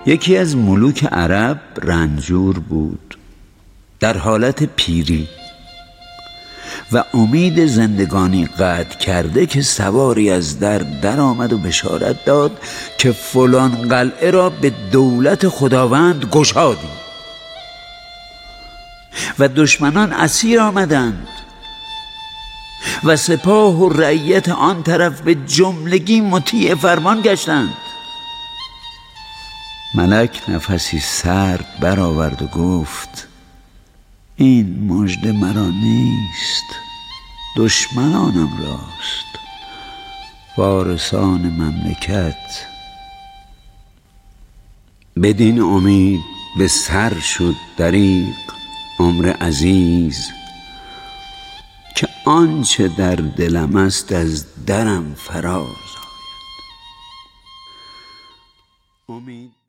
یکی از ملوک عرب رنجور بود، در حالت پیری و امید زندگانی قطع کرده که سواری از در آمد و بشارت داد که فلان قلعه را به دولت خداوند گشادیم و دشمنان اسیر آمدند و سپاه و رعیت آن طرف به جملگی مطیع فرمان گشتند. ملک نفسی سرد برآورد و گفت: این مژده مرا نیست، دشمنانم راست، وارثان مملکت. بدین امید به سر شد دریغ عمر عزیز، که آنچه در دلم است از درم فراز آید.